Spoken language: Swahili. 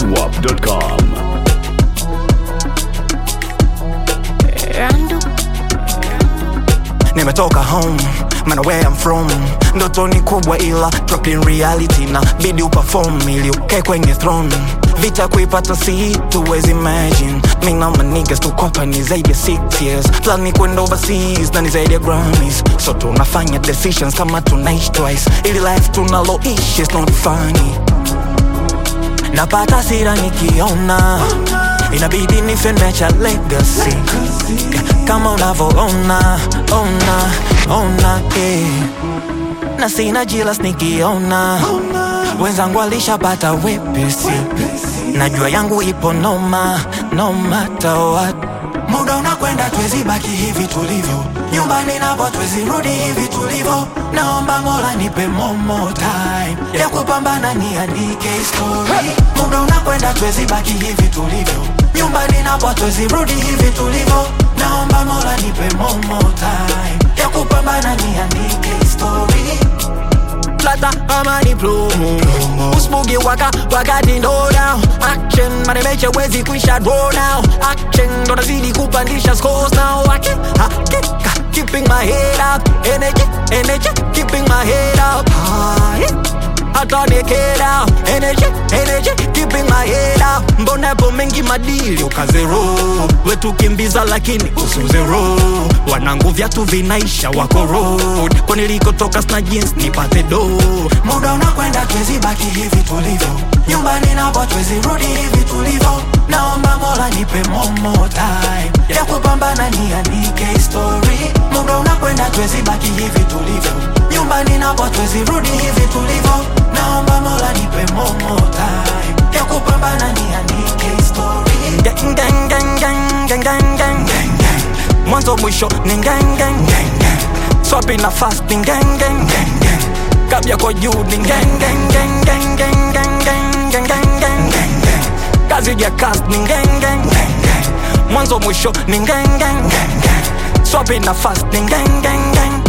zedwap.com. Nimetoka home, man where I'm from. Ndoto ni kubwa ila drop in reality na bidi uperform ili ukae kwenye throne. Vita kuipata si tuwezi imagine. Me na my niggas tu company zaidi ya 6 years. Plan ni kwenda overseas na ni zaidi ya Grammys. So tunafanya decisions kama tunaishi twice. Ili life tunaloishi is not funny. Napata sira nikiona inabidi nifenecha legacy. Kama unavyoona, na sina jilas nikiona wenzangu walishapata wepesi. Najua yangu ipo no matter what. Muda unakwenda twezi baki hivi tulivyo. Nyumbani napo twezi rudi hivi tulivyo. Naomba Mola nipe more time ya kupambana niandike story. Muda unakwenda twezi baki hivi tulivyo. Nyumbani napo twezi rudi hivi tulivyo. Naomba Mola nipe more time ya kupambana niandike story. Plata amani plumu Usbugi wakati ndo down. Action manemeche wezi kuisha draw now. Action ndo nazidi kupandisha scores now. Keeping my head up. Energy keeping my head up high. Hata naked out. Energy keeping my head up. Mbona po mengi madili ukazero. Wetu kimbiza lakini usuzero. Wanangu vyatu vinaisha wako road. Kwa nilikotoka sna jeans nipate do. Muda unakwenda twezi baki hivi tulivyo. Nyumbani napo twezi rudi hivi tulivyo. Naomba Mola nipe more time ya kupambana niandike story. Muda unakwenda twezi baki hivi tulivyo. Nyumbani napo twezi rudi hivi tulivyo. Naomba Mola nipe more time ya kupambana niandike story. Gang. Mwanzo mwisho ni gang. Swapping na fasting gang. Kabya kwa juu ni gang. Kazi ya cast ni gang. Mwanzo mwisho ni gang. Swapping na fasting gang.